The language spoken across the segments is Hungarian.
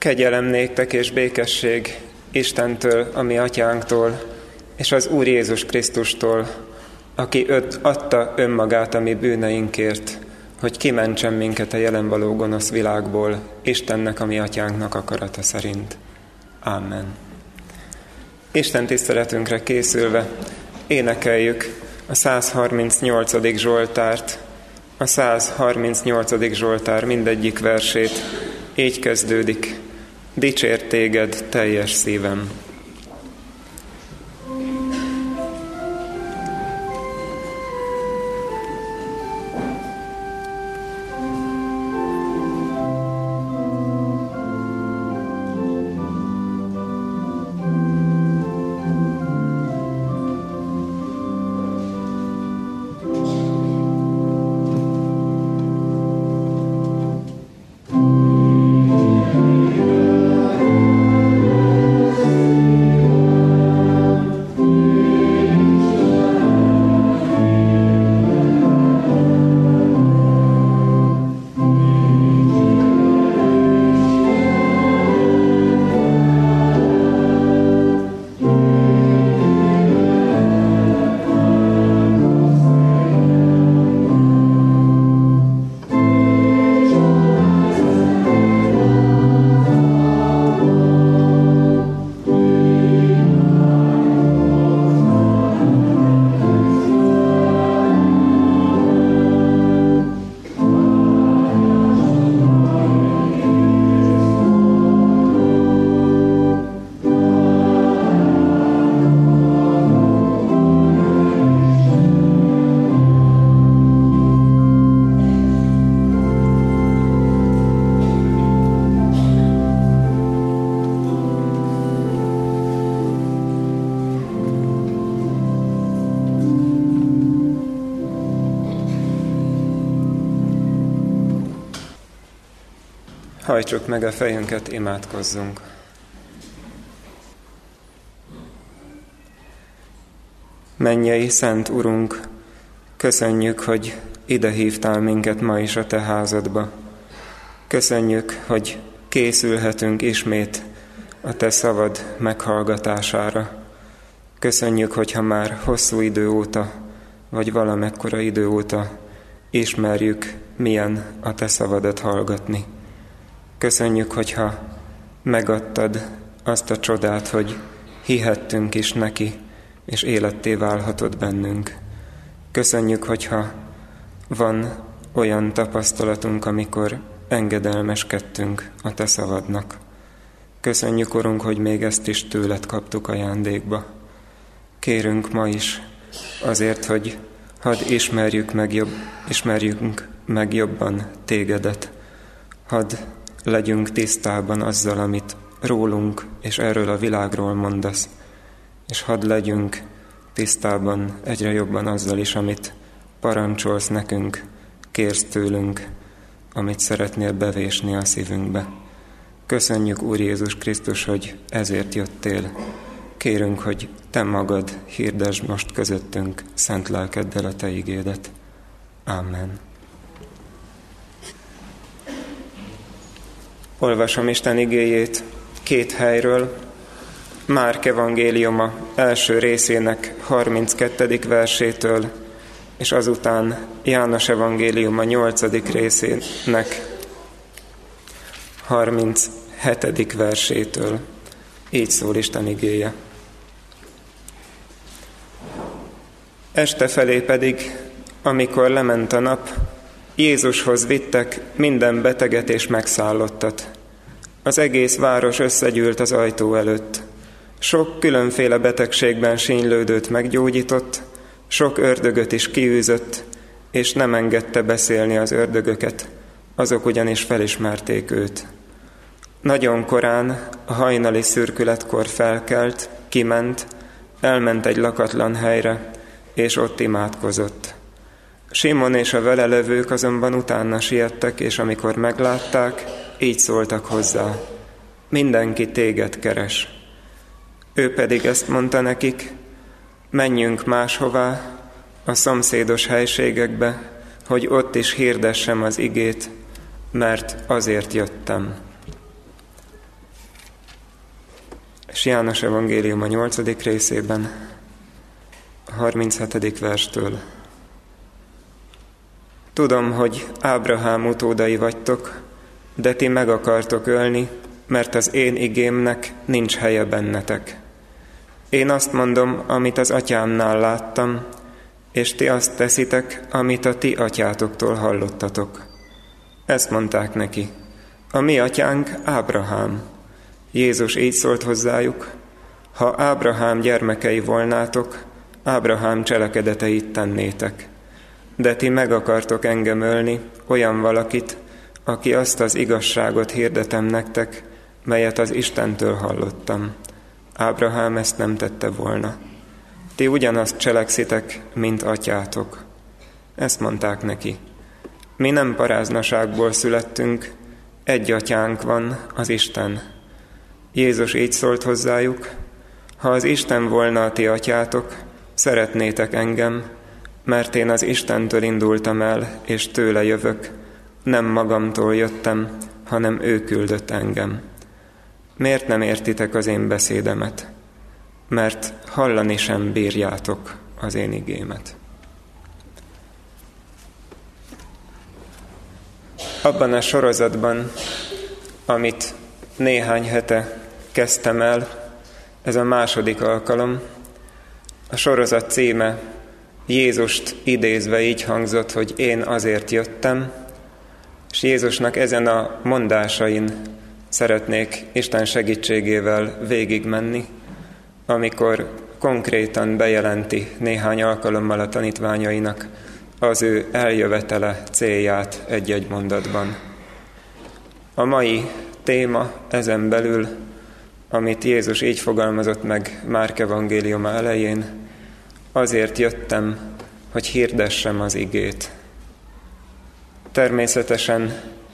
Kegyelem néktek és békesség Istentől, a mi atyánktól, és az Úr Jézus Krisztustól, aki adta önmagát a mi bűneinkért, hogy kimentsen minket a jelenvaló gonosz világból, Istennek, a mi atyánknak akarata szerint. Amen. Isten tiszteletünkre készülve énekeljük a 138. Zsoltárt. A 138. Zsoltár mindegyik versét így kezdődik: Dicsér téged teljes szívem. Hajtsuk meg a fejünket, imádkozzunk. Mennyei Szent Urunk, köszönjük, hogy ide hívtál minket ma is a Te házadba. Köszönjük, hogy készülhetünk ismét a Te szavad meghallgatására. Köszönjük, hogyha már hosszú idő óta, vagy valamekkora idő óta ismerjük, milyen a Te szavadat hallgatni. Köszönjük, hogyha megadtad azt a csodát, hogy hihettünk is neki, és életté válhatott bennünk. Köszönjük, hogyha van olyan tapasztalatunk, amikor engedelmeskedtünk a Te szavadnak. Köszönjük, Urunk, hogy még ezt is tőled kaptuk ajándékba. Kérünk ma is azért, hogy hadd ismerjünk meg jobban Tégedet. Hadd legyünk tisztában azzal, amit rólunk és erről a világról mondasz, és hadd legyünk tisztában egyre jobban azzal is, amit parancsolsz nekünk, kérsz tőlünk, amit szeretnél bevésni a szívünkbe. Köszönjük, Úr Jézus Krisztus, hogy ezért jöttél. Kérünk, hogy Te magad hirdesd most közöttünk szent lelkeddel a Te igédet. Amen. Olvasom Isten igéjét két helyről. Márk evangéliuma első részének 32. versétől, és azután János evangéliuma 8. részének 37. versétől. Így szól Isten igéje. Este felé pedig, amikor lement a nap, Jézushoz vittek minden beteget és megszállottat. Az egész város összegyűlt az ajtó előtt. Sok különféle betegségben sínylődőt meggyógyított, sok ördögöt is kiűzött, és nem engedte beszélni az ördögöket, azok ugyanis felismerték őt. Nagyon korán, a hajnali szürkületkor felkelt, kiment, elment egy lakatlan helyre, és ott imádkozott. Simon és a vele levők azonban utána siettek, és amikor meglátták, így szóltak hozzá: mindenki téged keres. Ő pedig ezt mondta nekik: menjünk máshová, a szomszédos helységekbe, hogy ott is hirdessem az igét, mert azért jöttem. és János evangélium a 8. részében, a 37. verstől. Tudom, hogy Ábrahám utódai vagytok, de ti meg akartok ölni, mert az én igémnek nincs helye bennetek. Én azt mondom, amit az atyámnál láttam, és ti azt teszitek, amit a ti atyátoktól hallottatok. Ezt mondták neki: a mi atyánk Ábrahám. Jézus így szólt hozzájuk: ha Ábrahám gyermekei volnátok, Ábrahám cselekedeteit tennétek. De ti meg akartok engem ölni, olyan valakit, aki azt az igazságot hirdetem nektek, melyet az Istentől hallottam. Ábrahám ezt nem tette volna. Ti ugyanazt cselekszitek, mint atyátok. Ezt mondták neki: mi nem paráznaságból születtünk, egy atyánk van, az Isten. Jézus így szólt hozzájuk: ha az Isten volna a ti atyátok, szeretnétek engem, mert én az Istentől indultam el, és tőle jövök, nem magamtól jöttem, hanem ő küldött engem. Miért nem értitek az én beszédemet? Mert hallani sem bírjátok az én igémet. Abban a sorozatban, amit néhány hete kezdtem el, ez a második alkalom, a sorozat címe Jézust idézve így hangzott, hogy én azért jöttem, és Jézusnak ezen a mondásain szeretnék Isten segítségével végigmenni, amikor konkrétan bejelenti néhány alkalommal a tanítványainak az ő eljövetele célját egy-egy mondatban. A mai téma ezen belül, amit Jézus így fogalmazott meg Márk evangéliuma elején: azért jöttem, hogy hirdessem az igét. Természetesen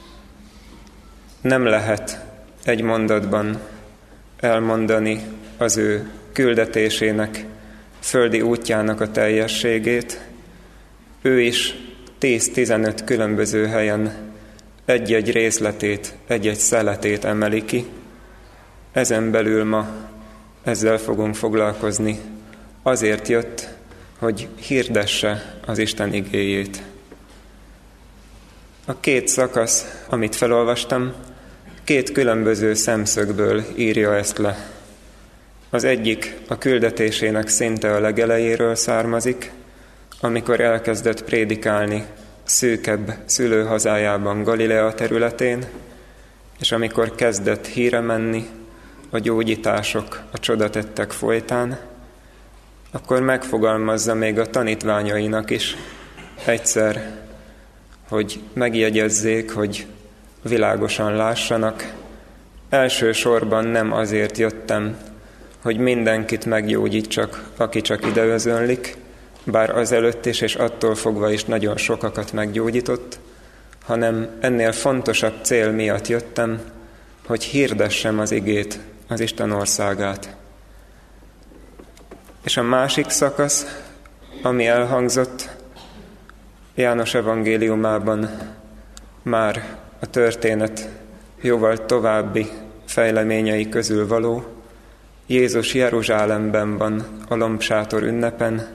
nem lehet egy mondatban elmondani az ő küldetésének, földi útjának a teljességét. Ő is 10-15 különböző helyen egy-egy részletét, egy-egy szeletét emeli ki. Ezen belül ma ezzel fogunk foglalkozni. Azért jött, hogy hirdesse az Isten igéjét. A két szakasz, amit felolvastam, két különböző szemszögből írja ezt le. Az egyik a küldetésének szinte a legelejéről származik, amikor elkezdett prédikálni szűkebb szülőhazájában, Galilea területén, és amikor kezdett híre menni a gyógyítások, a csodatettek folytán, akkor megfogalmazza még a tanítványainak is egyszer, hogy megjegyezzék, hogy világosan lássanak. Elsősorban nem azért jöttem, hogy mindenkit meggyógyítsak, aki csak ide özönlik, bár azelőtt is és attól fogva is nagyon sokakat meggyógyított, hanem ennél fontosabb cél miatt jöttem, hogy hirdessem az igét, az Isten országát. És a másik szakasz, ami elhangzott János evangéliumában, már a történet jóval további fejleményei közül való. Jézus Jeruzsálemben van a lombsátor ünnepen,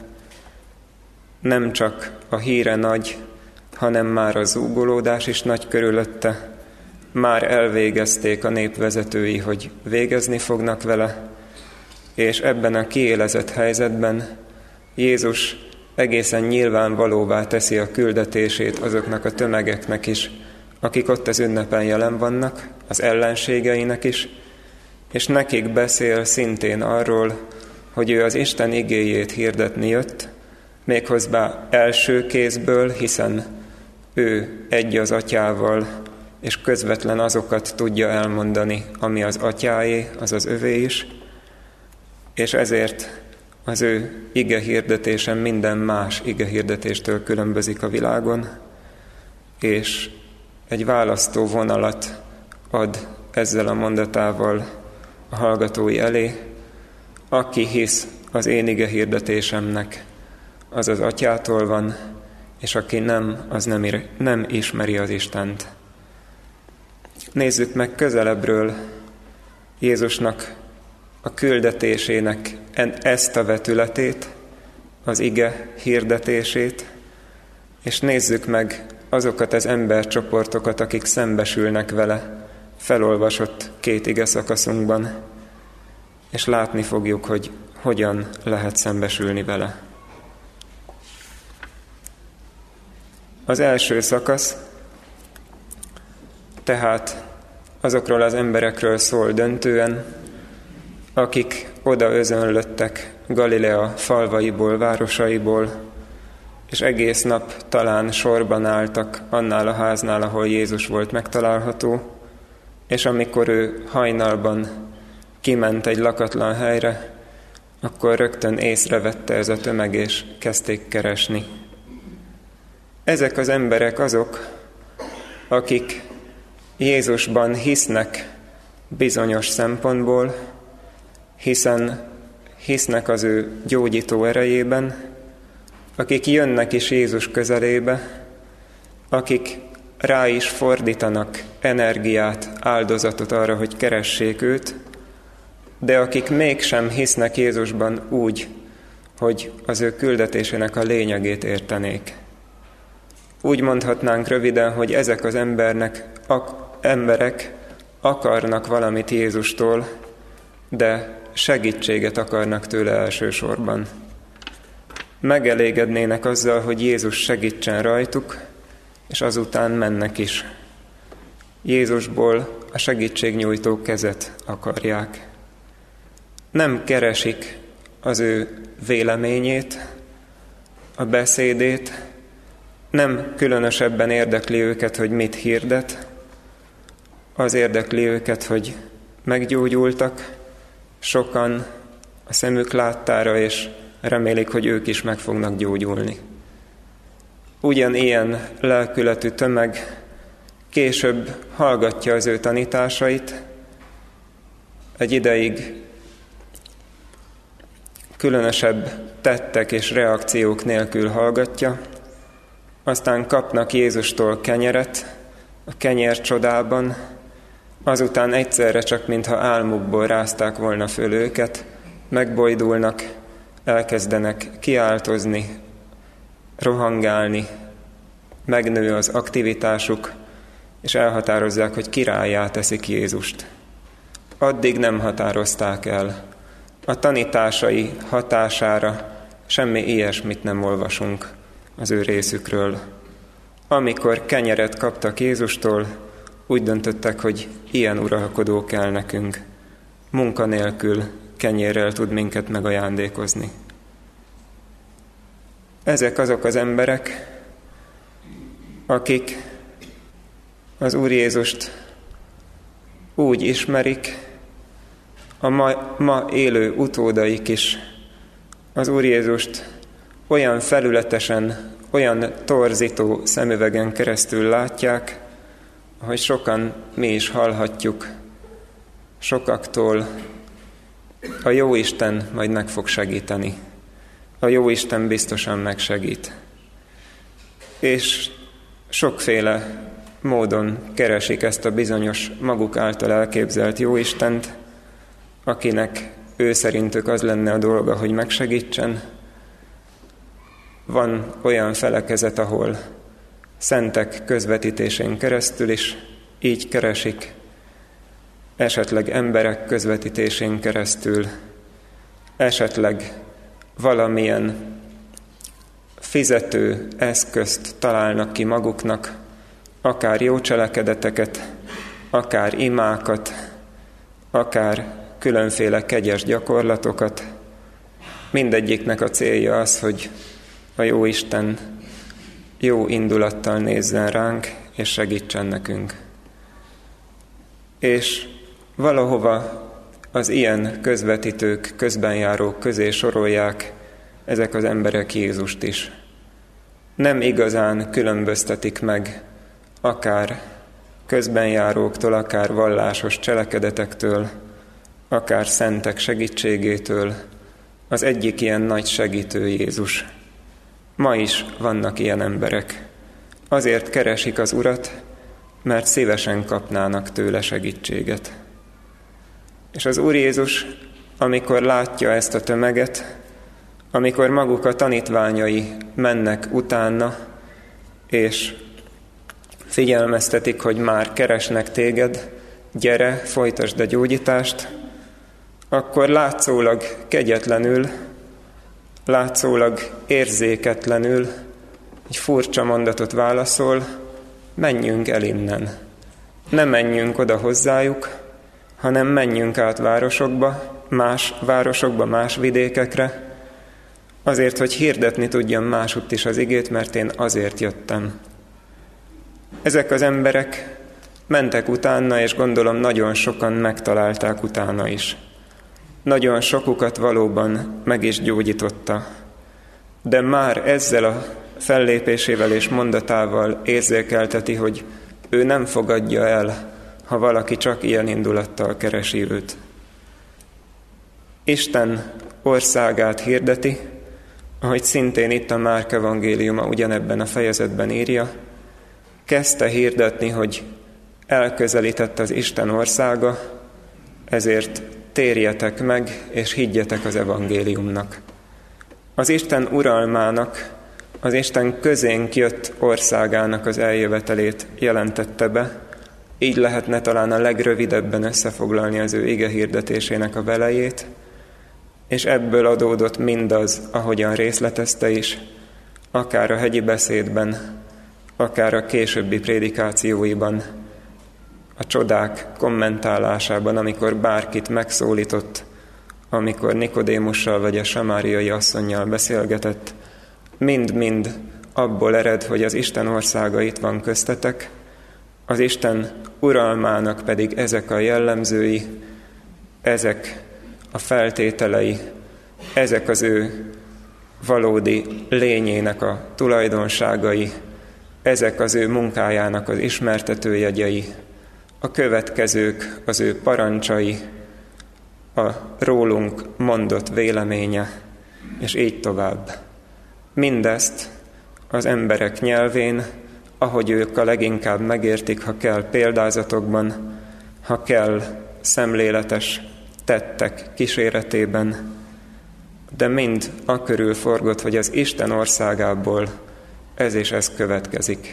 nem csak a híre nagy, hanem már a zúgolódás is nagy körülötte. Már elvégezték a népvezetői, hogy végezni fognak vele, és ebben a kiélezett helyzetben Jézus egészen nyilvánvalóvá teszi a küldetését azoknak a tömegeknek is, akik ott az ünnepen jelen vannak, az ellenségeinek is, és nekik beszél szintén arról, hogy ő az Isten igéjét hirdetni jött, méghozzá első kézből, hiszen ő egy az atyával, és közvetlen azokat tudja elmondani, ami az atyáé, az az övé is, és ezért az ő ige hirdetése minden más ige hirdetéstől különbözik a világon, és egy választó vonalat ad ezzel a mondatával a hallgatói elé: aki hisz az én ige hirdetésemnek, az az atyától van, és aki nem, az nem ismeri az Istent. Nézzük meg közelebbről Jézusnak a küldetésének ezt a vetületét, az ige hirdetését, és nézzük meg azokat az embercsoportokat, akik szembesülnek vele felolvasott 2 ige szakaszunkban, és látni fogjuk, hogy hogyan lehet szembesülni vele. Az első szakasz tehát azokról az emberekről szól döntően, akik oda özönlöttek Galilea falvaiból, városaiból, és egész nap talán sorban álltak annál a háznál, ahol Jézus volt megtalálható, és amikor ő hajnalban kiment egy lakatlan helyre, akkor rögtön észrevette ez a tömeg, és kezdték keresni. Ezek az emberek azok, akik Jézusban hisznek bizonyos szempontból, hiszen hisznek az ő gyógyító erejében, akik jönnek is Jézus közelébe, akik rá is fordítanak energiát, áldozatot arra, hogy keressék őt, de akik mégsem hisznek Jézusban úgy, hogy az ő küldetésének a lényegét értenék. Úgy mondhatnánk röviden, hogy ezek az emberek akarnak valamit Jézustól, de segítséget akarnak tőle elsősorban. Megelégednének azzal, hogy Jézus segítsen rajtuk, és azután mennek is. Jézusból a segítségnyújtó kezet akarják. Nem keresik az ő véleményét, a beszédét, nem különösebben érdekli őket, hogy mit hirdet, az érdekli őket, hogy meggyógyultak, sokan a szemük láttára, és remélik, hogy ők is meg fognak gyógyulni. Ugyanilyen lelkületű tömeg később hallgatja az ő tanításait, egy ideig különösebb tettek és reakciók nélkül hallgatja, aztán kapnak Jézustól kenyeret, a kenyér csodában, azután egyszerre csak, mintha álmukból rázták volna föl őket, megbojdulnak, elkezdenek kiáltozni, rohangálni, megnő az aktivitásuk, és elhatározzák, hogy királlyá teszik Jézust. Addig nem határozták el. A tanításai hatására semmi ilyesmit nem olvasunk az ő részükről. Amikor kenyeret kaptak Jézustól, úgy döntöttek, hogy ilyen uralkodó kell nekünk. Munkanélkül kenyérrel tud minket megajándékozni. Ezek azok az emberek, akik az Úr Jézust úgy ismerik, a ma élő utódaik is az Úr Jézust olyan felületesen, olyan torzító szemüvegen keresztül látják, ahogy sokan mi is hallhatjuk sokaktól, a Jóisten majd meg fog segíteni. A Jóisten biztosan megsegít. És sokféle módon keresik ezt a bizonyos maguk által elképzelt Jóistent, akinek ő szerintük az lenne a dolga, hogy megsegítsen. Van olyan felekezet, ahol szentek közvetítésén keresztül is így keresik, esetleg emberek közvetítésén keresztül, esetleg valamilyen fizető eszközt találnak ki maguknak, akár jó cselekedeteket, akár imákat, akár különféle kegyes gyakorlatokat. Mindegyiknek a célja az, hogy a Jóisten jó indulattal nézzen ránk, és segítsen nekünk. És valahova az ilyen közvetítők, közbenjárók közé sorolják ezek az emberek Jézust is. Nem igazán különböztetik meg akár közbenjáróktól, akár vallásos cselekedetektől, akár szentek segítségétől. Az egyik ilyen nagy segítő Jézus. Ma is vannak ilyen emberek. Azért keresik az Urat, mert szívesen kapnának tőle segítséget. És az Úr Jézus amikor látja ezt a tömeget, amikor maguk a tanítványai mennek utána, és figyelmeztetik, hogy már keresnek téged, gyere, folytasd a gyógyítást, akkor látszólag kegyetlenül, látszólag érzéketlenül egy furcsa mondatot válaszol: menjünk el innen. Ne menjünk oda hozzájuk, hanem menjünk át városokba, más vidékekre, azért, hogy hirdetni tudjam másutt is az igét, mert én azért jöttem. Ezek az emberek mentek utána, és gondolom nagyon sokan megtalálták utána is. Nagyon sokukat valóban meg is gyógyította, de már ezzel a fellépésével és mondatával érzékelteti, hogy ő nem fogadja el, ha valaki csak ilyen indulattal keresi őt. Isten országát hirdeti, ahogy szintén itt a Márk evangéliuma ugyanebben a fejezetben írja, kezdte hirdetni, hogy elközelített az Isten országa, ezért térjetek meg, és higgyetek az evangéliumnak. Az Isten uralmának, az Isten közénk jött országának az eljövetelét jelentette be, így lehetne talán a legrövidebben összefoglalni az ő ige hirdetésének a velejét, és ebből adódott mindaz, ahogyan részletezte is, akár a hegyi beszédben, akár a későbbi prédikációiban, a csodák kommentálásában, amikor bárkit megszólított, amikor Nikodémussal vagy a samáriai asszonnyal beszélgetett, mind-mind abból ered, hogy az Isten országa itt van köztetek, az Isten uralmának pedig ezek a jellemzői, ezek a feltételei, ezek az ő valódi lényének a tulajdonságai, ezek az ő munkájának az ismertetőjegyei, a következők, az ő parancsai, a rólunk mondott véleménye, és így tovább. Mindezt az emberek nyelvén, ahogy ők a leginkább megértik, ha kell példázatokban, ha kell szemléletes tettek kíséretében, de mind akörül forgott, hogy az Isten országából ez és ez következik.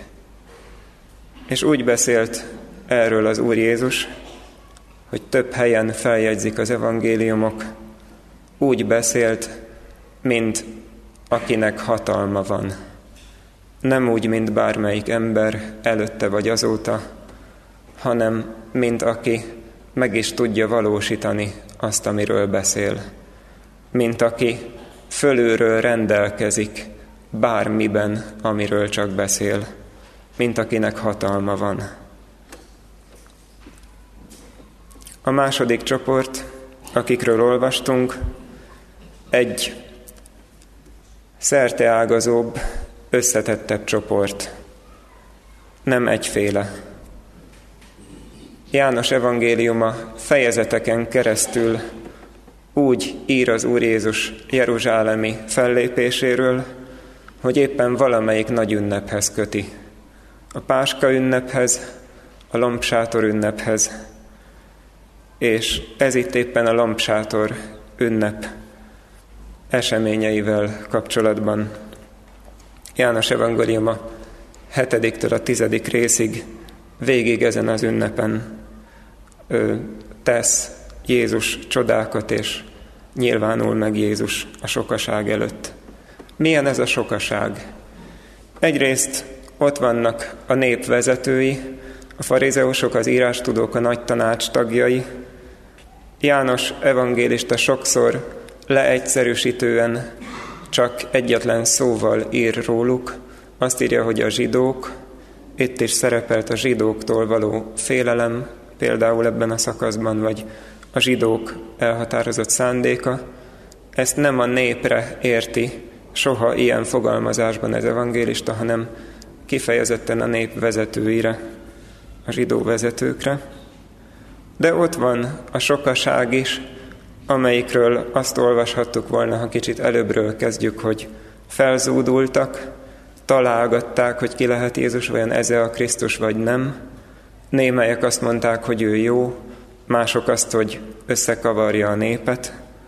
És úgy beszélt erről az Úr Jézus, hogy több helyen feljegyzik az evangéliumok, úgy beszélt, mint akinek hatalma van. Nem úgy, mint bármelyik ember előtte vagy azóta, hanem mint aki meg is tudja valósítani azt, amiről beszél. Mint aki fölülről rendelkezik bármiben, amiről csak beszél. Mint akinek hatalma van. A második csoport, akikről olvastunk, egy szerteágazóbb, összetettebb csoport. Nem egyféle. János evangéliuma fejezeteken keresztül úgy ír az Úr Jézus jeruzsálemi fellépéséről, hogy éppen valamelyik nagy ünnephez köti. A Páska ünnephez, a lombsátor ünnephez, és ez itt éppen a lombsátor ünnep eseményeivel kapcsolatban. János evangéliuma 7-től a 10. részig végig ezen az ünnepen tesz Jézus csodákat, és nyilvánul meg Jézus a sokaság előtt. Milyen ez a sokaság? Egyrészt ott vannak a nép vezetői, a farizeusok, az írástudók, a nagy tanács tagjai. János evangélista sokszor leegyszerűsítően csak egyetlen szóval ír róluk. Azt írja, hogy a zsidók, itt is szerepelt a zsidóktól való félelem, például ebben a szakaszban, vagy a zsidók elhatározott szándéka. Ezt nem a népre érti soha ilyen fogalmazásban az evangélista, hanem kifejezetten a nép vezetőire, a zsidó vezetőkre. De ott van a sokaság is, amelyikről azt olvashattuk volna, ha kicsit előbbről kezdjük, hogy felzúdultak, találgatták, hogy ki lehet Jézus, vajon ez-e a Krisztus, vagy nem. Némelyek azt mondták, hogy ő jó, mások azt, hogy összekavarja a népet.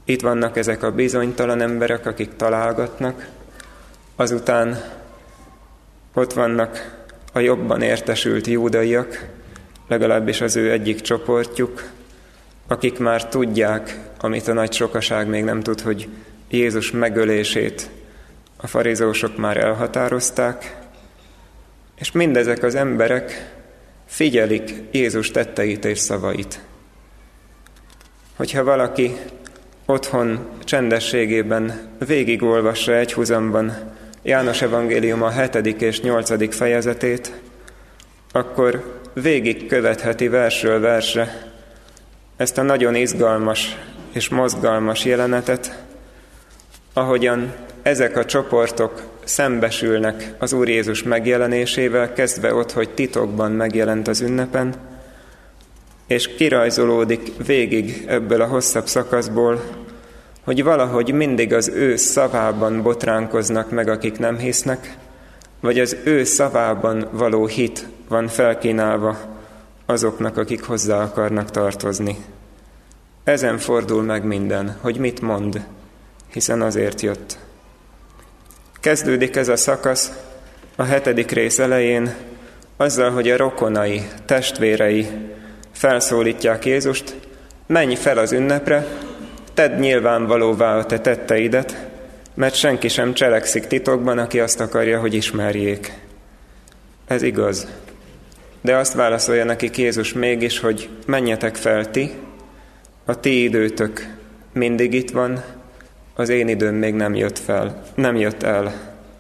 Itt vannak ezek a bizonytalan emberek, akik találgatnak, azután ott vannak a jobban értesült júdaiak, legalábbis az ő egyik csoportjuk, akik már tudják, amit a nagy sokaság még nem tud, hogy Jézus megölését a farizeusok már elhatározták, és mindezek az emberek figyelik Jézus tetteit és szavait. Hogyha valaki otthon csendességében végigolvassa egyhuzamban János evangéliuma 7. és 8. fejezetét, akkor végig követheti versről versre ezt a nagyon izgalmas és mozgalmas jelenetet, ahogyan ezek a csoportok szembesülnek az Úr Jézus megjelenésével, kezdve ott, hogy titokban megjelent az ünnepen, és kirajzolódik végig ebből a hosszabb szakaszból, hogy valahogy mindig az ő szavában botránkoznak meg, akik nem hisznek, vagy az ő szavában való hit van felkínálva azoknak, akik hozzá akarnak tartozni. Ezen fordul meg minden, hogy mit mond, hiszen azért jött. Kezdődik ez a szakasz a 7. rész elején azzal, hogy a rokonai, testvérei felszólítják Jézust, menj fel az ünnepre, tedd nyilvánvalóvá a te tetteidet, mert senki sem cselekszik titokban, aki azt akarja, hogy ismerjék. Ez igaz. De azt válaszolja nekik Jézus mégis, hogy menjetek fel ti, a ti időtök mindig itt van, az én időm még nem jött el.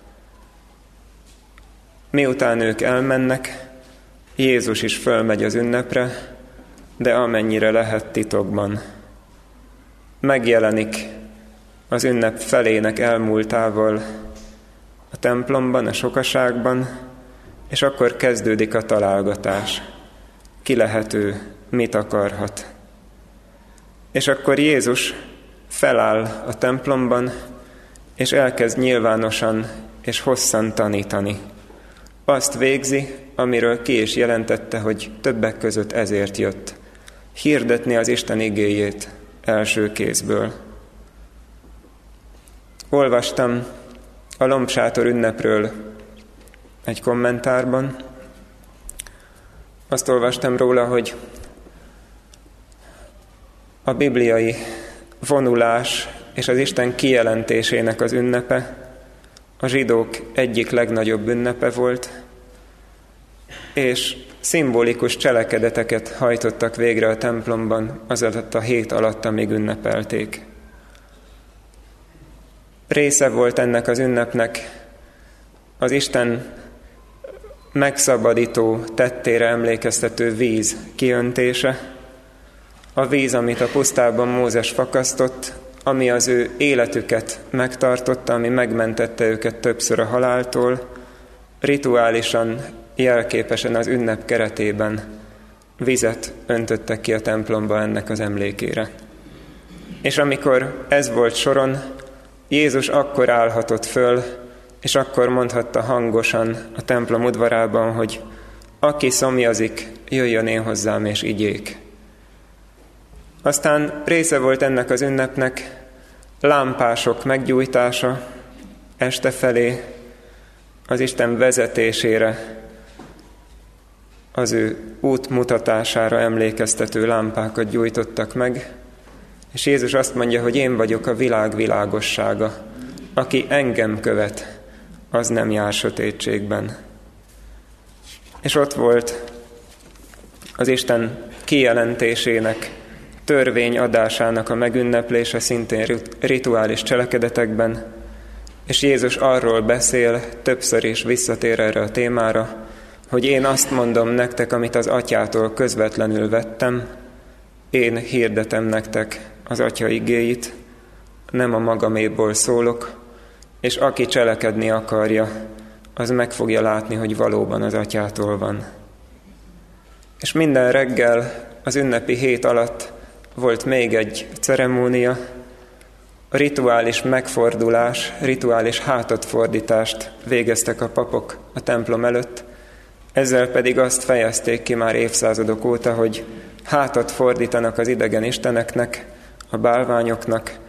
Miután ők elmennek, Jézus is fölmegy az ünnepre, de amennyire lehet titokban. Megjelenik az ünnep felének elmúltával a templomban, a sokaságban, és akkor kezdődik a találgatás. Ki lehet ő, mit akarhat. És akkor Jézus feláll a templomban, és elkezd nyilvánosan és hosszan tanítani. Azt végzi, amiről ki is jelentette, hogy többek között ezért jött. Hirdetni az Isten igéjét első kézből. Olvastam a lombsátor ünnepről egy kommentárban. Azt olvastam róla, hogy a bibliai vonulás és az Isten kijelentésének az ünnepe a zsidók egyik legnagyobb ünnepe volt, és szimbolikus cselekedeteket hajtottak végre a templomban az alatt a hét alatt, amíg ünnepelték. Része volt ennek az ünnepnek az Isten megszabadító tettére emlékeztető víz kiöntése, a víz, amit a pusztában Mózes fakasztott, ami az ő életüket megtartotta, ami megmentette őket többször a haláltól, rituálisan, jelképesen az ünnep keretében vizet öntöttek ki a templomba ennek az emlékére. És amikor ez volt soron, Jézus akkor állhatott föl, és akkor mondhatta hangosan a templom udvarában, hogy aki szomjazik, jöjjön én hozzám és igyék. Aztán része volt ennek az ünnepnek lámpások meggyújtása este felé, az Isten vezetésére, az ő útmutatására emlékeztető lámpákat gyújtottak meg, és Jézus azt mondja, hogy én vagyok a világ világossága. Aki engem követ, az nem jár sötétségben. És ott volt az Isten kijelentésének, törvény adásának a megünneplése szintén rituális cselekedetekben, és Jézus arról beszél, többször is visszatér erre a témára, hogy én azt mondom nektek, amit az Atyától közvetlenül vettem, én hirdetem nektek az Atya igéit, nem a magaméból szólok, és aki cselekedni akarja, az meg fogja látni, hogy valóban az Atyától van. És minden reggel az ünnepi hét alatt volt még egy ceremónia, a rituális megfordulás, rituális hátadfordítást végeztek a papok a templom előtt, ezzel pedig azt fejezték ki már évszázadok óta, hogy hátat fordítanak az idegen isteneknek, a bálványoknak,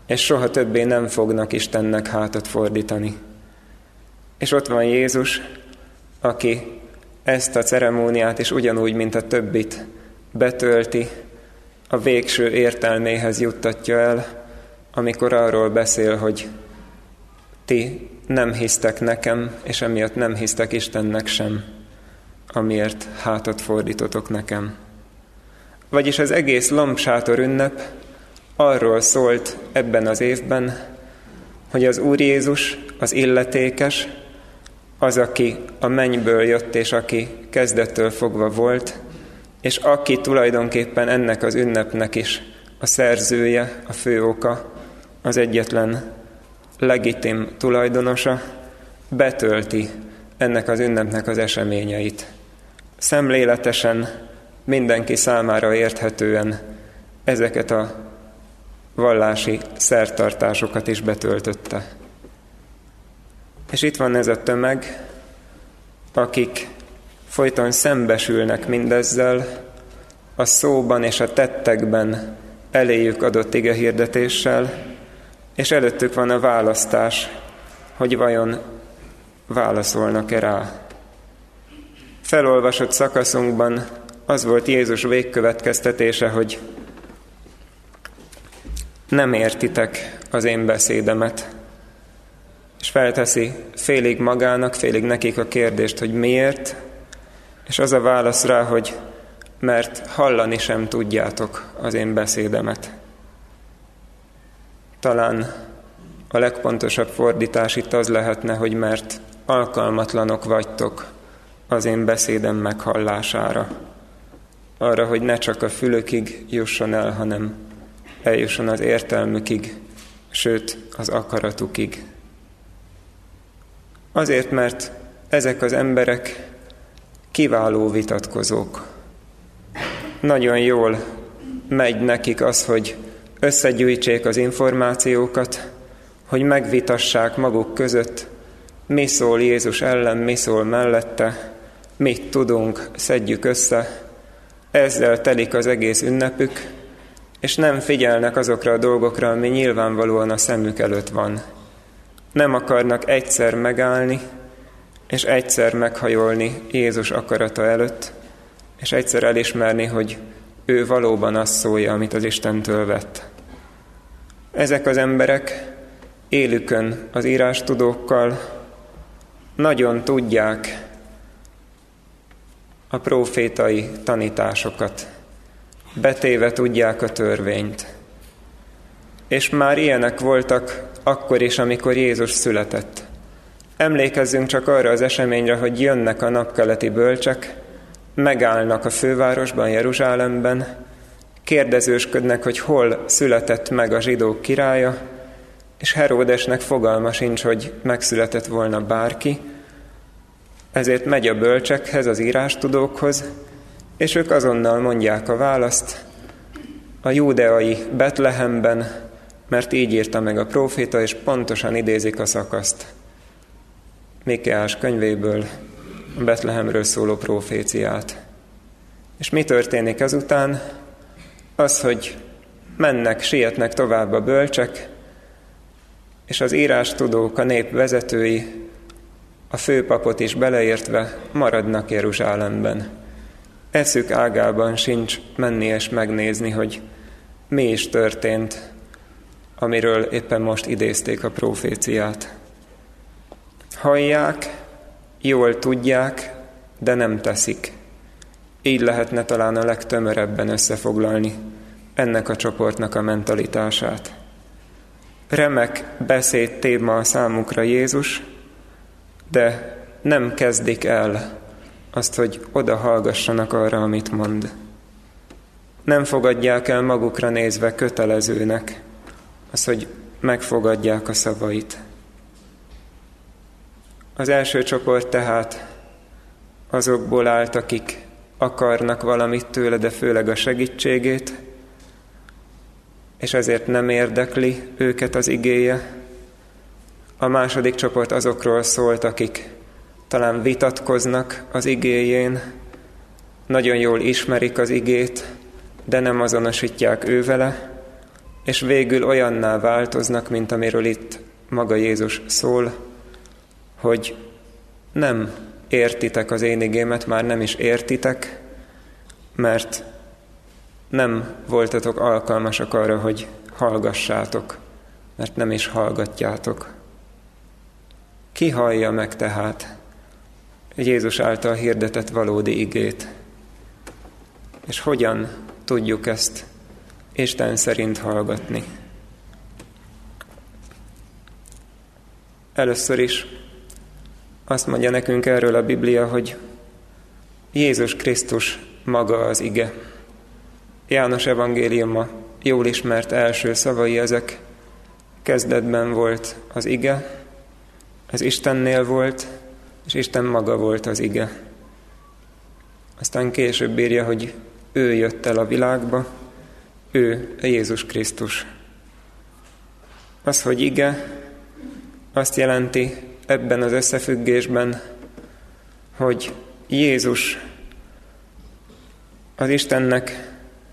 és soha többé nem fognak Istennek hátat fordítani. És ott van Jézus, aki ezt a ceremóniát is ugyanúgy, mint a többit betölti, a végső értelméhez juttatja el, amikor arról beszél, hogy ti nem hisztek nekem, és emiatt nem hisztek Istennek sem, amiért hátat fordítotok nekem. Vagyis az egész lombsátor ünnep arról szólt ebben az évben, hogy az Úr Jézus, az illetékes, az, aki a mennyből jött, és aki kezdettől fogva volt, és aki tulajdonképpen ennek az ünnepnek is a szerzője, a fő oka, az egyetlen legitim tulajdonosa, betölti ennek az ünnepnek az eseményeit. Szemléletesen, mindenki számára érthetően ezeket a vallási szertartásokat is betöltötte. És itt van ez a tömeg, akik folyton szembesülnek mindezzel, a szóban és a tettekben eléjük adott igehirdetéssel, és előttük van a választás, hogy vajon válaszolnak-e rá. Felolvasott szakaszunkban az volt Jézus végkövetkeztetése, hogy nem értitek az én beszédemet. És felteszi félig magának, félig nekik a kérdést, hogy miért, és az a válasz rá, hogy mert hallani sem tudjátok az én beszédemet. Talán a legpontosabb fordítás itt az lehetne, hogy mert alkalmatlanok vagytok az én beszédem meghallására. Arra, hogy ne csak a fülökig jusson el, hanem eljusson az értelmükig, sőt az akaratukig. Azért, mert ezek az emberek kiváló vitatkozók. Nagyon jól megy nekik az, hogy összegyűjtsék az információkat, hogy megvitassák maguk között, mi szól Jézus ellen, mi szól mellette, mit tudunk, szedjük össze. Ezzel telik az egész ünnepük, és nem figyelnek azokra a dolgokra, ami nyilvánvalóan a szemük előtt van. Nem akarnak egyszer megállni, és egyszer meghajolni Jézus akarata előtt, és egyszer elismerni, hogy ő valóban azt szólja, amit az Istentől vett. Ezek az emberek élükön az írástudókkal nagyon tudják a prófétai tanításokat, betéve tudják a törvényt. És már ilyenek voltak akkor is, amikor Jézus született. Emlékezzünk csak arra az eseményre, hogy jönnek a napkeleti bölcsek, megállnak a fővárosban, Jeruzsálemben, kérdezősködnek, hogy hol született meg a zsidók királya, és Heródesnek fogalma sincs, hogy megszületett volna bárki, ezért megy a bölcsekhez, az írástudókhoz, és ők azonnal mondják a választ, a júdeai Betlehemben, mert így írta meg a próféta, és pontosan idézik a szakaszt Mikéás könyvéből, a Betlehemről szóló próféciát. És mi történik ezután? Az, hogy mennek, sietnek tovább a bölcsek, és az írástudók, a nép vezetői, a főpapot is beleértve maradnak Jeruzsálemben. Eszük ágában sincs menni és megnézni, hogy mi is történt, amiről éppen most idézték a próféciát. Hallják, jól tudják, de nem teszik. Így lehetne talán a legtömörebben összefoglalni ennek a csoportnak a mentalitását. Remek beszéd téma a számukra Jézus, de nem kezdik el azt, hogy oda hallgassanak arra, amit mond. Nem fogadják el magukra nézve kötelezőnek az, hogy megfogadják a szavait. Az első csoport tehát azokból állt, akik akarnak valamit tőle, de főleg a segítségét, és ezért nem érdekli őket az igéje. A második csoport azokról szólt, akik talán vitatkoznak az igéjén, nagyon jól ismerik az igét, de nem azonosítják ő vele, és végül olyanná változnak, mint amiről itt maga Jézus szól, hogy nem értitek az én igémet, már nem is értitek, mert nem voltatok alkalmasak arra, hogy hallgassátok, mert nem is hallgatjátok. Ki hallja meg tehát Jézus által hirdetett valódi igét? És hogyan tudjuk ezt Isten szerint hallgatni? Először is azt mondja nekünk erről a Biblia, hogy Jézus Krisztus maga az ige. János evangéliuma jól ismert első szavai ezek. Kezdetben volt az ige, ez Istennél volt, és Isten maga volt az ige. Aztán később írja, hogy ő jött el a világba, ő Jézus Krisztus. Az, hogy ige, azt jelenti ebben az összefüggésben, hogy Jézus az Istennek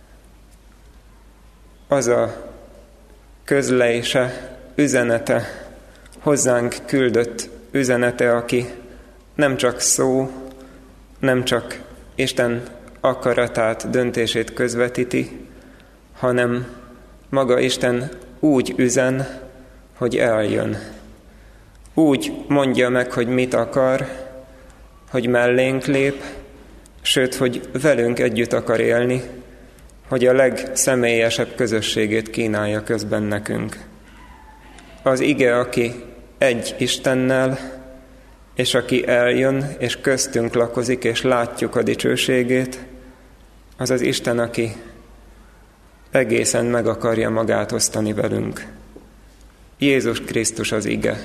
az a közlése, üzenete, hozzánk küldött üzenete, aki nem csak szó, nem csak Isten akaratát, döntését közvetíti, hanem maga Isten úgy üzen, hogy eljön. Úgy mondja meg, hogy mit akar, hogy mellénk lép, sőt, hogy velünk együtt akar élni, hogy a legszemélyesebb közösségét kínálja közben nekünk. Az ige, aki egy Istennel, és aki eljön, és köztünk lakozik, és látjuk a dicsőségét, az az Isten, aki egészen meg akarja magát osztani velünk. Jézus Krisztus az ige.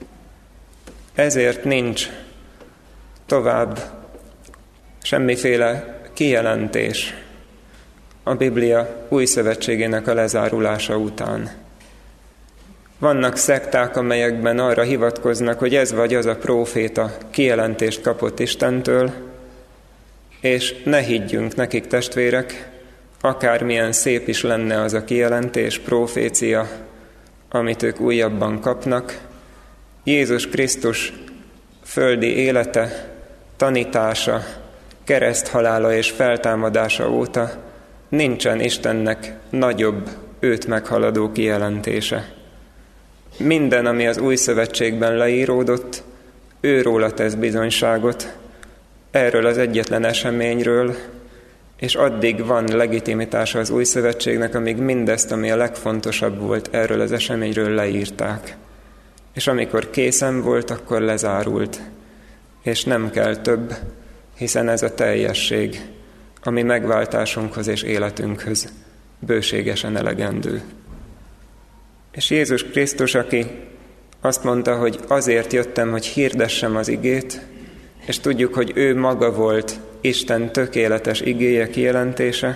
Ezért nincs tovább semmiféle kijelentés a Biblia új szövetségének a lezárulása után. Vannak szekták, amelyekben arra hivatkoznak, hogy ez vagy az a próféta kijelentést kapott Istentől, és ne higgyünk nekik, testvérek, akármilyen szép is lenne az a kijelentés, profécia, amit ők újabban kapnak. Jézus Krisztus földi élete, tanítása, kereszthalála és feltámadása óta nincsen Istennek nagyobb, őt meghaladó kijelentése. Minden, ami az új szövetségben leíródott, őróla tesz bizonyságot, erről az egyetlen eseményről, és addig van legitimitása az új szövetségnek, amíg mindezt, ami a legfontosabb volt, erről az eseményről leírták. És amikor készen volt, akkor lezárult. És nem kell több, hiszen ez a teljesség, ami megváltásunkhoz és életünkhöz bőségesen elegendő. És Jézus Krisztus, aki azt mondta, hogy azért jöttem, hogy hirdessem az igét, és tudjuk, hogy ő maga volt Isten tökéletes igéje kijelentése.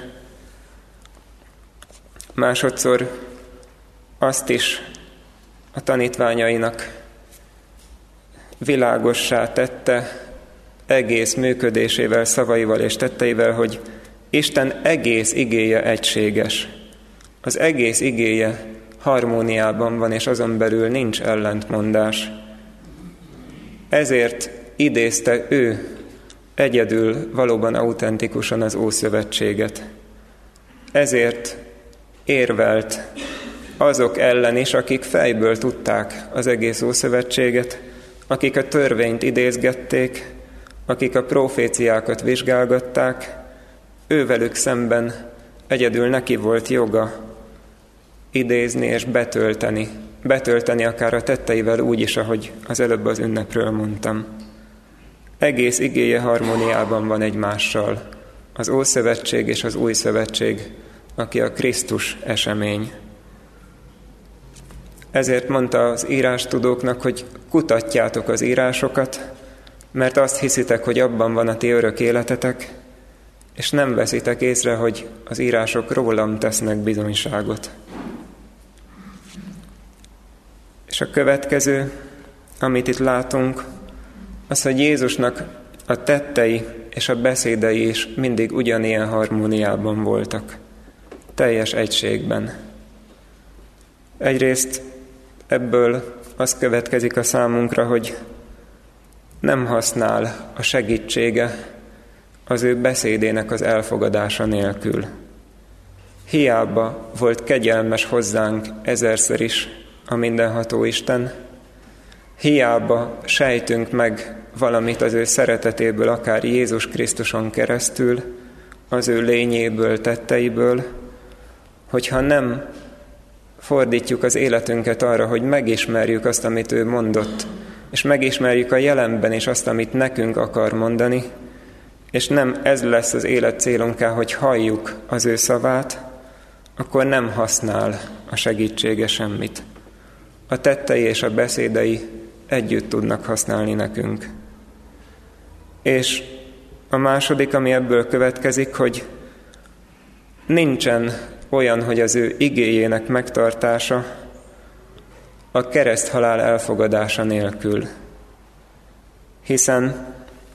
Másodszor azt is a tanítványainak világossá tette egész működésével, szavaival és tetteivel, hogy Isten egész igéje egységes. Az egész igéje harmóniában van, és azon belül nincs ellentmondás. Ezért idézte ő egyedül valóban autentikusan az Ószövetséget. Ezért érvelt azok ellen is, akik fejből tudták az egész Ószövetséget, akik a törvényt idézgették, akik a proféciákat vizsgálgatták, ővelük szemben egyedül neki volt joga idézni és betölteni akár a tetteivel úgy is, ahogy az előbb az ünnepről mondtam. Egész igéje harmóniában van egymással, az Ószövetség és az Új Szövetség, aki a Krisztus esemény. Ezért mondta az írástudóknak, hogy kutatjátok az írásokat, mert azt hiszitek, hogy abban van a ti örök életetek, és nem veszitek észre, hogy az írások rólam tesznek bizonyságot. És a következő, amit itt látunk, az, hogy Jézusnak a tettei és a beszédei is mindig ugyanilyen harmóniában voltak, teljes egységben. Egyrészt ebből az következik a számunkra, hogy nem használ a segítsége az ő beszédének az elfogadása nélkül. Hiába volt kegyelmes hozzánk ezerszer is a mindenható Isten, hiába sejtünk meg valamit az ő szeretetéből, akár Jézus Krisztuson keresztül, az ő lényéből, tetteiből, hogyha nem fordítjuk az életünket arra, hogy megismerjük azt, amit ő mondott, és megismerjük a jelenben is azt, amit nekünk akar mondani, és nem ez lesz az élet célunká, hogy halljuk az ő szavát, akkor nem használ a segítsége semmit. A tettei és a beszédei együtt tudnak használni nekünk. És a második, ami ebből következik, hogy nincsen olyan, hogy az ő igéjének megtartása a kereszthalál elfogadása nélkül. Hiszen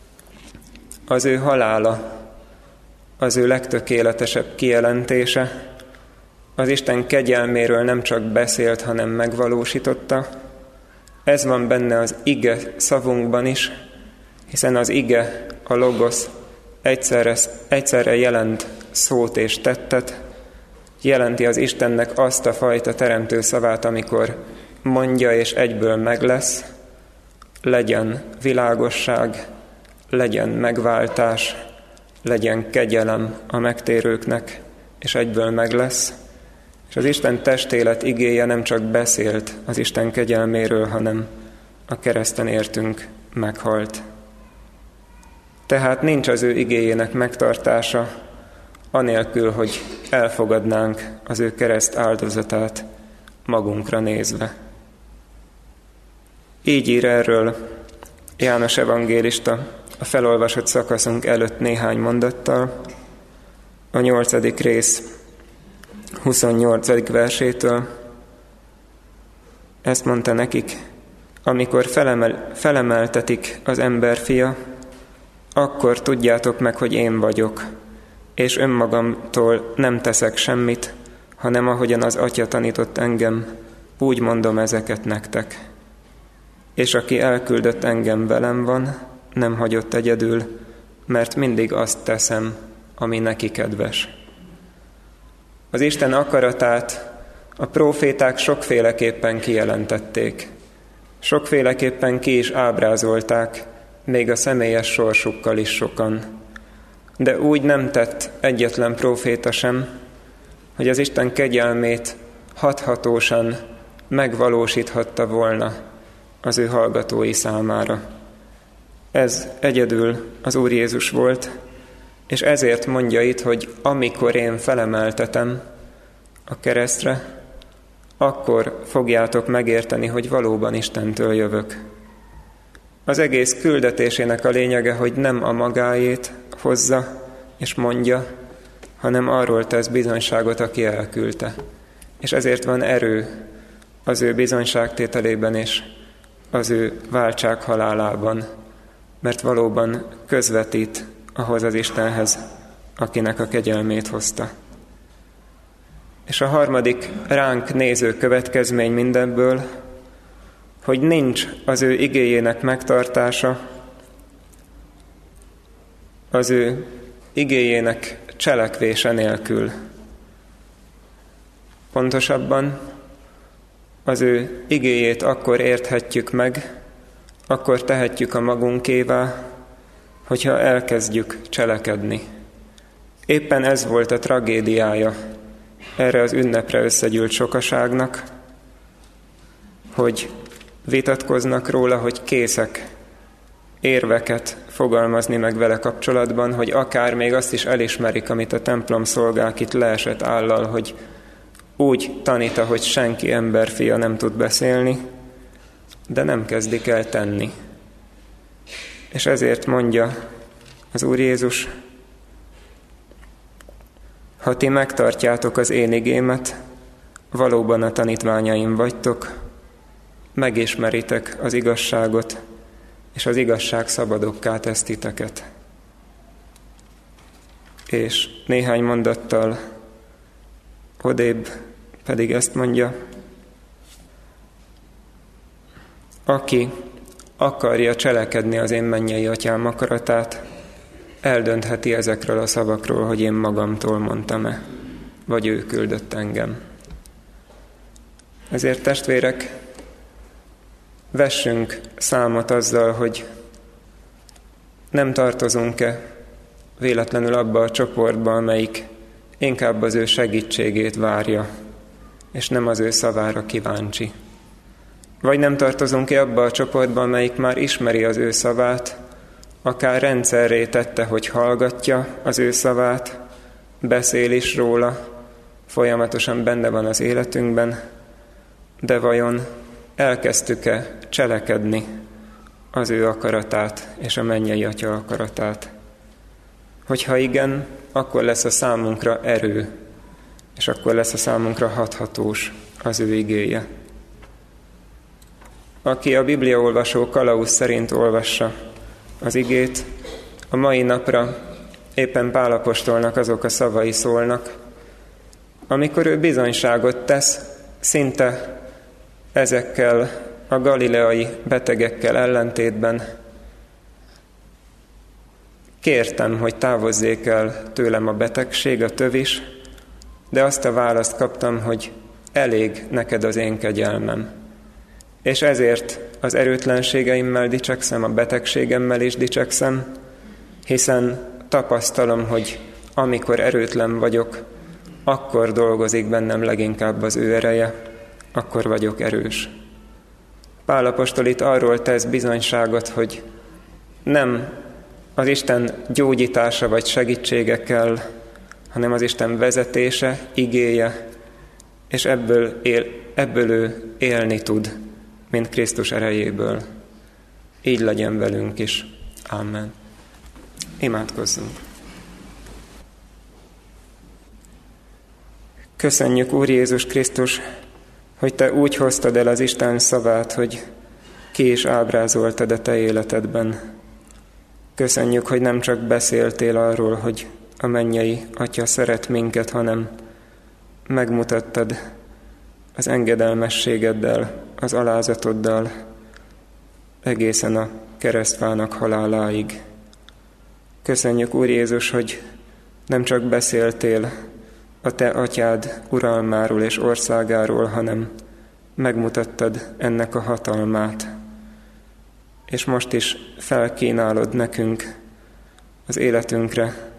az ő halála, az ő legtökéletesebb kijelentése, az Isten kegyelméről nem csak beszélt, hanem megvalósította. Ez van benne az ige szavunkban is, hiszen az ige, a logosz egyszerre jelent szót és tettet, jelenti az Istennek azt a fajta teremtő szavát, amikor mondja és egyből meg lesz, legyen világosság, legyen megváltás, legyen kegyelem a megtérőknek, és egyből meg lesz. És az Isten testélet igéje nem csak beszélt az Isten kegyelméről, hanem a kereszten értünk meghalt. Tehát nincs az ő igéjének megtartása, anélkül, hogy elfogadnánk az ő kereszt áldozatát magunkra nézve. Így ír erről János evangélista a felolvasott szakaszunk előtt néhány mondattal, a 8. rész 28. versétől. Ezt mondta nekik: amikor felemeltetik az emberfia, akkor tudjátok meg, hogy én vagyok, és önmagamtól nem teszek semmit, hanem ahogyan az Atya tanított engem, úgy mondom ezeket nektek. És aki elküldött engem, velem van, nem hagyott egyedül, mert mindig azt teszem, ami neki kedves. Az Isten akaratát a próféták sokféleképpen kijelentették. Sokféleképpen ki is ábrázolták, még a személyes sorsukkal is sokan. De úgy nem tett egyetlen próféta sem, hogy az Isten kegyelmét hathatósan megvalósíthatta volna az ő hallgatói számára. Ez egyedül az Úr Jézus volt, és ezért mondja itt, hogy amikor én felemeltetem a keresztre, akkor fogjátok megérteni, hogy valóban Istentől jövök. Az egész küldetésének a lényege, hogy nem a magáét hozza és mondja, hanem arról tesz bizonyságot, aki elküldte. És ezért van erő az ő bizonyságtételében és az ő váltság halálában, mert valóban közvetít ahhoz az Istenhez, akinek a kegyelmét hozta. És a harmadik ránk néző következmény mindebből, hogy nincs az ő igéjének megtartása, az ő igéjének cselekvése nélkül. Pontosabban az ő igéjét akkor érthetjük meg, akkor tehetjük a magunkévá, hogyha elkezdjük cselekedni. Éppen ez volt a tragédiája erre az ünnepre összegyűlt sokaságnak, hogy vitatkoznak róla, hogy készek érveket fogalmazni meg vele kapcsolatban, hogy akár még azt is elismerik, amit a templom szolgák itt leesett állal, hogy úgy tanít, hogy senki emberfia nem tud beszélni, de nem kezdik el tenni. És ezért mondja az Úr Jézus: ha ti megtartjátok az én igémet, valóban a tanítványaim vagytok, megismeritek az igazságot, és az igazság szabadokká tesz titeket. És néhány mondattal odébb pedig ezt mondja: Aki akarja cselekedni az én mennyei atyám akaratát, eldöntheti ezekről a szavakról, hogy én magamtól mondtam-e, vagy ő küldött engem. Ezért, testvérek, vessünk számot azzal, hogy nem tartozunk-e véletlenül abba a csoportba, amelyik inkább az ő segítségét várja, és nem az ő szavára kíváncsi. Vagy nem tartozunk-e abba a csoportba, amelyik már ismeri az ő szavát, akár rendszerré tette, hogy hallgatja az ő szavát, beszél is róla, folyamatosan benne van az életünkben, de vajon elkezdtük-e cselekedni az ő akaratát és a mennyei Atya akaratát? Hogyha igen, akkor lesz a számunkra erő, és akkor lesz a számunkra hathatós az ő igéje. Aki a bibliaolvasó kalauz szerint olvassa az igét, a mai napra éppen Pál apostolnak azok a szavai szólnak, amikor ő bizonyságot tesz szinte ezekkel a galileai betegekkel ellentétben. Kértem, hogy távozzék el tőlem a betegség, a tövis, de azt a választ kaptam, hogy elég neked az én kegyelmem. És ezért az erőtlenségeimmel dicsekszem, a betegségemmel is dicsekszem, hiszen tapasztalom, hogy amikor erőtlen vagyok, akkor dolgozik bennem leginkább az ő ereje, akkor vagyok erős. Pál apostol itt arról tesz bizonyságot, hogy nem az Isten gyógyítása vagy segítsége kell, hanem az Isten vezetése, igéje, és ebből ő élni tud, mint Krisztus erejéből. Így legyen velünk is. Amen. Imádkozzunk. Köszönjük, Úr Jézus Krisztus, hogy Te úgy hoztad el az Isten szavát, hogy ki is ábrázoltad a Te életedben. Köszönjük, hogy nem csak beszéltél arról, hogy a mennyei Atya szeret minket, hanem megmutattad az engedelmességeddel, az alázatoddal egészen a keresztfának haláláig. Köszönjük, Úr Jézus, hogy nem csak beszéltél a Te atyád uralmáról és országáról, hanem megmutattad ennek a hatalmát. És most is felkínálod nekünk az életünkre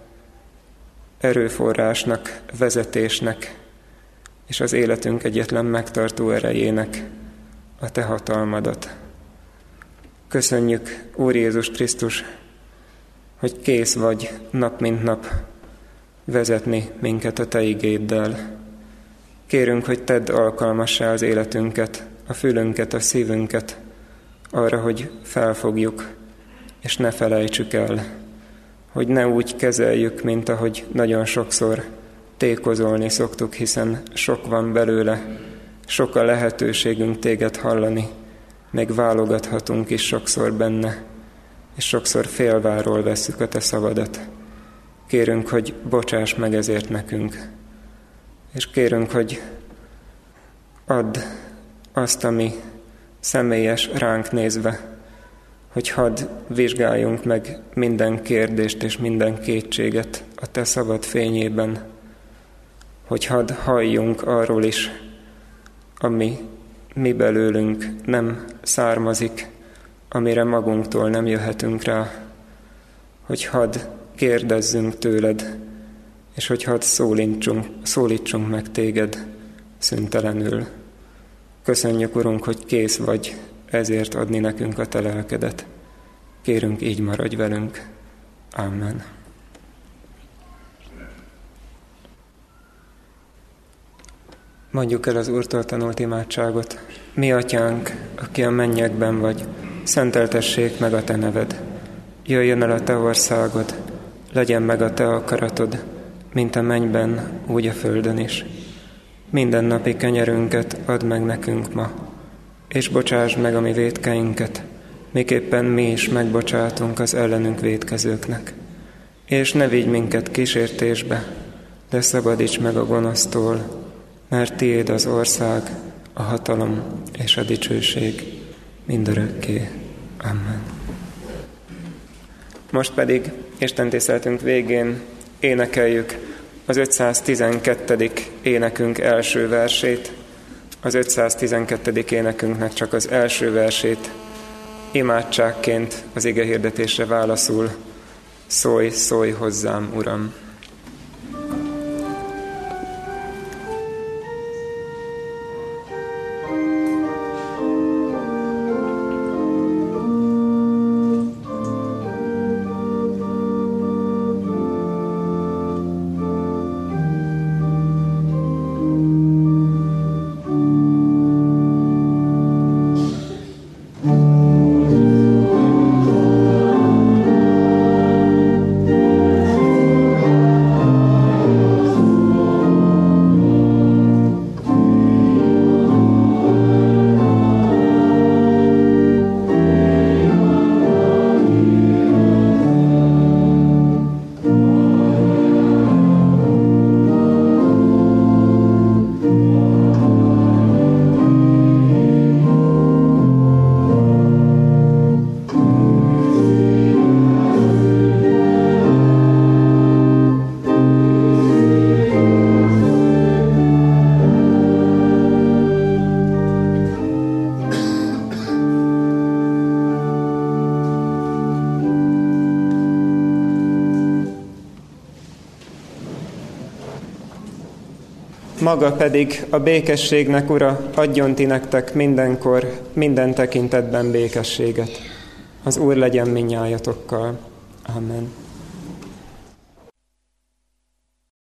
erőforrásnak, vezetésnek, és az életünk egyetlen megtartó erejének a Te hatalmadat. Köszönjük, Úr Jézus Krisztus, hogy kész vagy nap mint nap vezetni minket a Te igéddel. Kérünk, hogy tedd alkalmassá az életünket, a fülünket, a szívünket arra, hogy felfogjuk, és ne felejtsük el, hogy ne úgy kezeljük, mint ahogy nagyon sokszor tékozolni szoktuk, hiszen sok van belőle, sok a lehetőségünk Téged hallani, meg válogathatunk is sokszor benne, és sokszor félváról vesszük a Te szavadat. Kérünk, hogy bocsáss meg ezért nekünk, és kérünk, hogy add azt, ami személyes ránk nézve, hogy hadd vizsgáljunk meg minden kérdést és minden kétséget a Te szavad fényében, hogy hadd halljunk arról is, ami mi belőlünk nem származik, amire magunktól nem jöhetünk rá, hogy hadd kérdezzünk tőled, és hogy hadd szólítsunk meg téged szüntelenül. Köszönjük, Urunk, hogy kész vagy ezért adni nekünk a Te lelkedet. Kérünk, így maradj velünk. Amen. Mondjuk el az Úrtól tanult imádságot. Mi Atyánk, aki a mennyekben vagy, szenteltessék meg a Te neved. Jöjjön el a Te országod, legyen meg a Te akaratod, mint a mennyben, úgy a földön is. Minden napi kenyerünket add meg nekünk ma, és bocsásd meg a mi vétkeinket, miképpen mi is megbocsátunk az ellenünk vétkezőknek. És ne vigy minket kísértésbe, de szabadíts meg a gonosztól, mert Tiéd az ország, a hatalom és a dicsőség mindörökké. Amen. Most pedig Isten tiszteletünk végén énekeljük az 512. énekünk első versét. Az 512. énekünknek csak az első versét imádságként az igehirdetésre válaszul: Szólj, szólj hozzám, Uram! Maga pedig a békességnek Ura adjon ti nektek mindenkor, minden tekintetben békességet. Az Úr legyen mindnyájatokkal. Amen.